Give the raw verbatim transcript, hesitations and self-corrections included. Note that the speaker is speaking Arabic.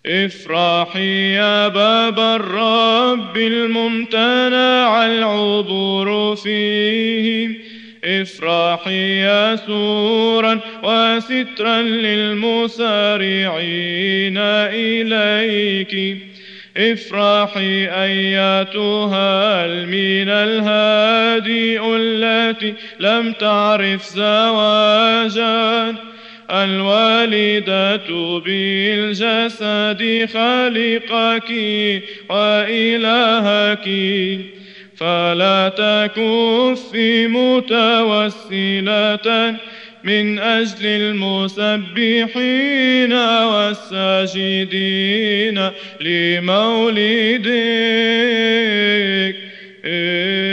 افرحي يا باب الرب الممتنع العبور فيه، افرحي يا سورا وسترا للمسارعين إليك، افرحي أيتها المينا الهادئ التي لم تعرف زواجا، الوالدة بالجسد خالقك وإلهك، فلا تكفي متوسلة من أجل المسبحين والساجدين لمولدك.